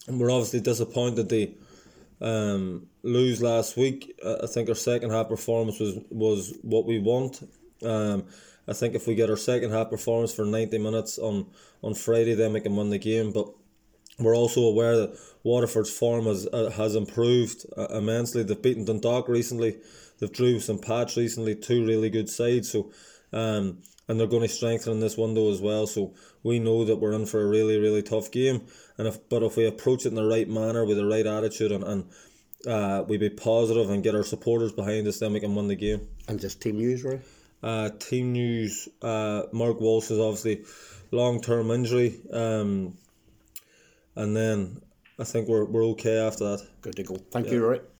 we're obviously disappointed they lose last week. I think our second half performance was what we want. I think if we get our second half performance for 90 minutes on Friday, then we can win the game. But we're also aware that Waterford's form has improved immensely. They've beaten Dundalk recently. They've drew St Pat's recently, two really good sides. So, and they're going to strengthen in this window as well. So we know that we're in for a really, really tough game. But if we approach it in the right manner with the right attitude and we be positive and get our supporters behind us, then we can win the game. And just team news, right? Team news. Mark Walsh is obviously long-term injury. And then I think we're okay after that. Good to go. Thank you, Rory.